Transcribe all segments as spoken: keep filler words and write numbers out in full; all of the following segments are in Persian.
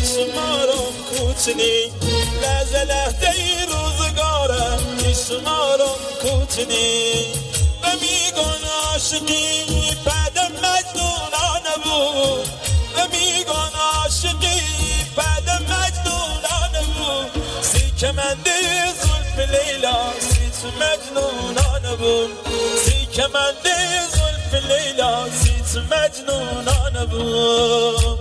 شمارم کوچنی لحظه لحظه ای روزگاره شمارم کوچنی و میگن عاشقی بعد مجنونانه بود و میگن عاشقی بعد مجنونانه بود سی کمنده زلف لیلا سی تو مجنونانه بود سی کمنده زلف لیلا سی تو مجنونانه بود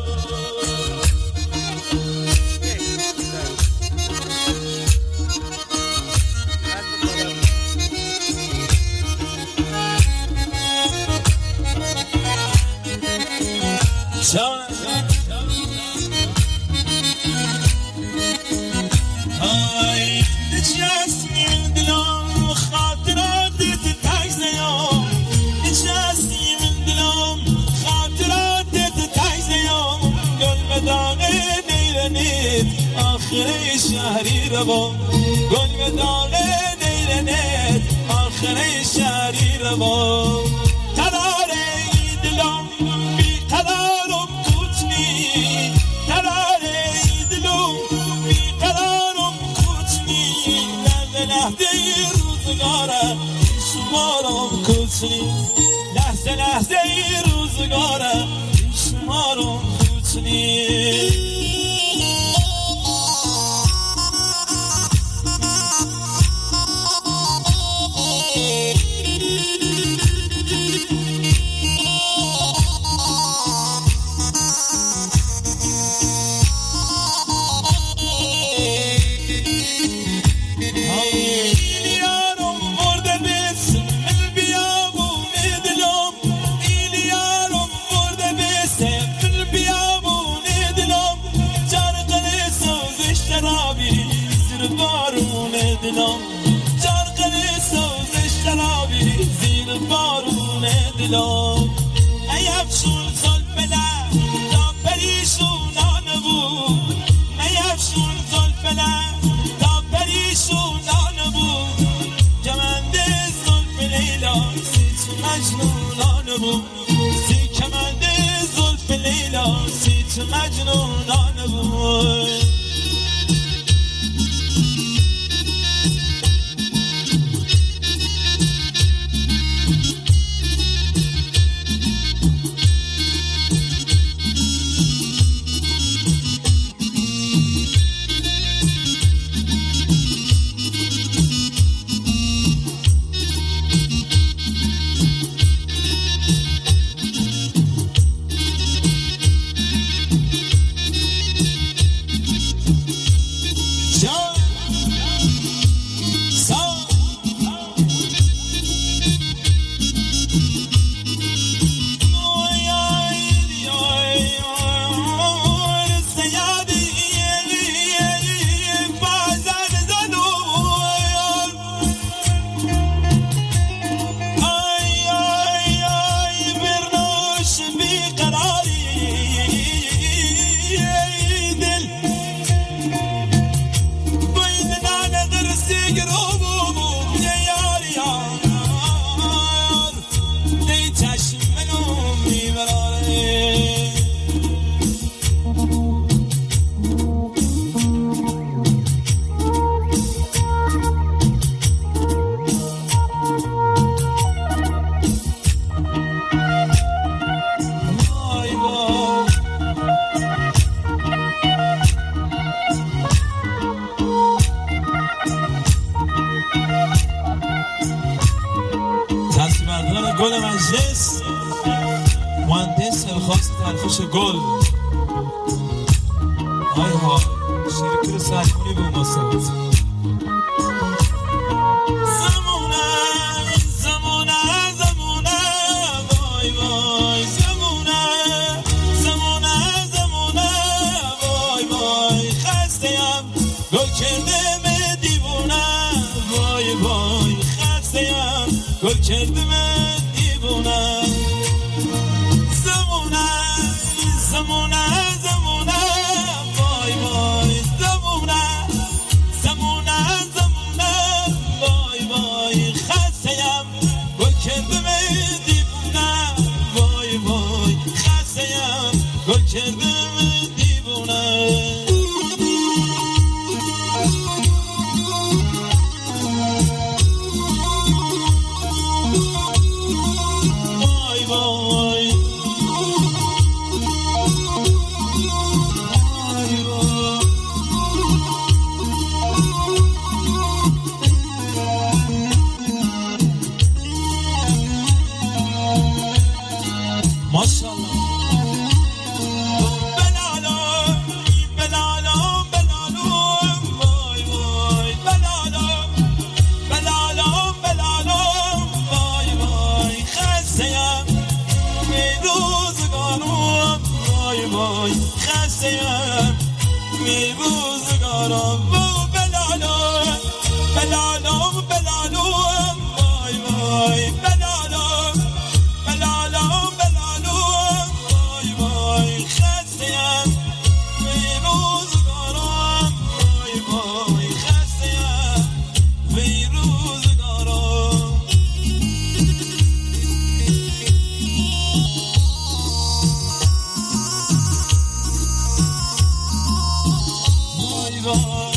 های نشستیم دلم خاطراتت تجزیم نشستیم دلم خاطراتت تجزیم گل به داغ نیرنیت آخر شهری رو گل به داغ نیرنیت آخر شهری رو تراره دلم بی قرارم کوچنی تراره دلم بی قرارم کوچنی لحظه لحظه روزگاره شمارم کوچنی لحظه لحظه روزگاره شمارم کوچنی دلم جرقه سوز شرابی زیر بارون دلم نیفشون زلفله تا پریشونانه بود نیفشون زلفله تا پریشونانه بود کمنده زلف لیلا سی تو مجنونانه بود سی کمنده زلف لیلا سی تو مجنونانه بود گل مجلس مهندس خاص تلفیش گل های ها شیرکور سرکونی به ماسد زمونه زمونه زمونه وای وای زمونه زمونه زمونه وای وای خسته‌ام گل کرده به دیوونه وای وای خسته‌ام گل کرده زمونه زمونه زمونه وای وای زمونه زمونه زمونه وای وای خسته‌ام گل کردم دیوونه وای وای خسته‌ام گل کردم دیوونه وای خستیم وی روزگارم و بلالم بلالم بلالم وای وای بلالم بلالم بلالم وای وای خستیم وی روزگارم وای وای خستیم وی روزگارم وای وای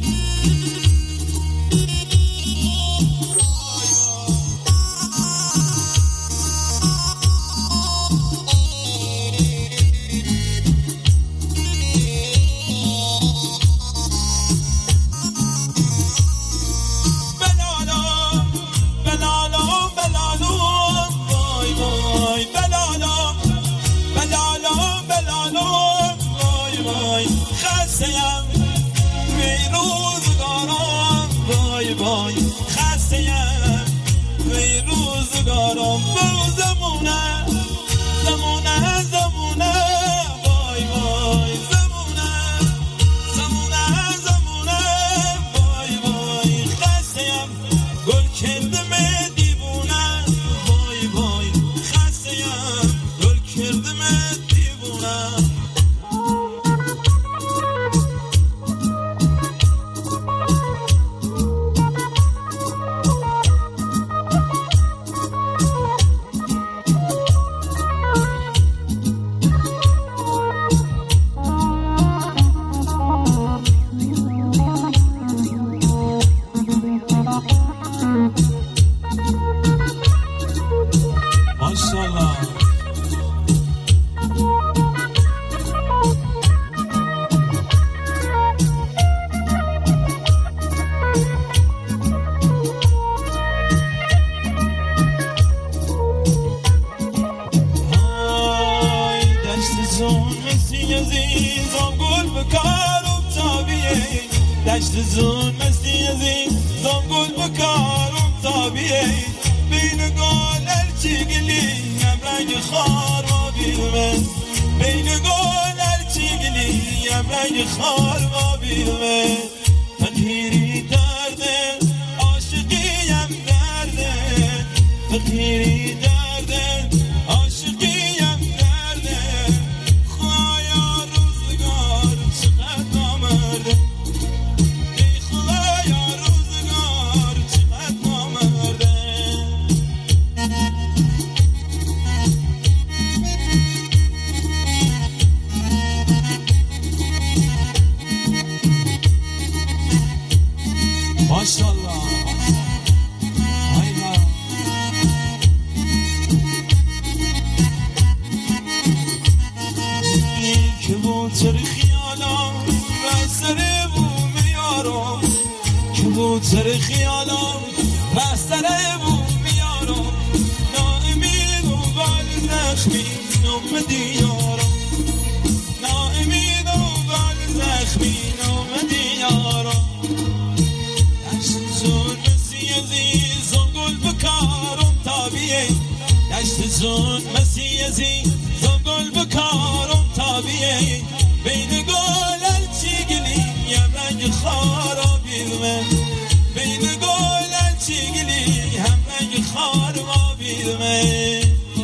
خستیم وی روزگارم وای وای خستیم وی روزگارم و زمونه زمونه زمونه وای وای زمونه زمونه زمونه وای وای خستیم گل کردم دیوونه وای وای خستیم گل کردم دیوونه ماشاءالله های دشت زون مستی عزیزم گل بکارم تابیه دشت زون مستی عزیزم گل بکارم تابیه بین گل هرچی گلیم رنگ خار و بیرمه بین گل هرچی گلیم رنگ خار و بیرمه فقیری درده عاشقیم درده فقیری درده عاشقیم درده خدایا روزگار چقدر نامرده ای خدایا روزگار چقدر نامرده ماشاءالله هایلا این کبوتر خیالم بستر بوم یارم کبوتر خیالم بستر بوم یارم ناامید و بال زخمی نومدی یارم ناامید و بال زخمی نومدی یارم زون مسی عزیزم گل بکارم تابیه دشت زون مسی عزیزم گل بکارم تابیه بین گل هرچی گلیم یم رنگ خارا بیرمه بین گل هرچی گلیم هم رنگ خارا بیرمه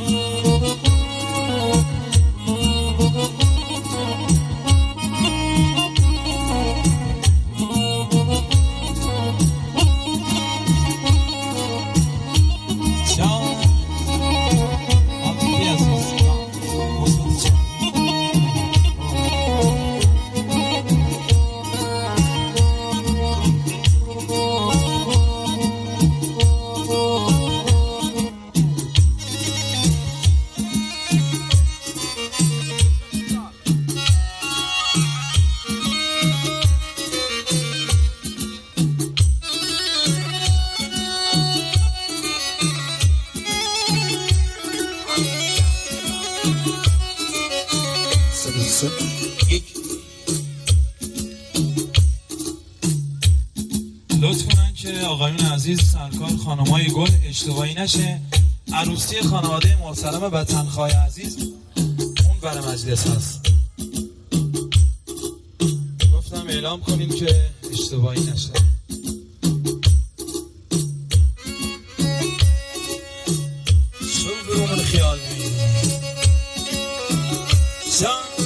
لطف کنن که آقایون عزیز سرکار خانمای گل اشتباهی نشه. عروسی خانواده محترم وطنخواه عزیز اون بر مجلس هست. اعلام کنیم که اشتباهی نشه. شوف روم الخيال سان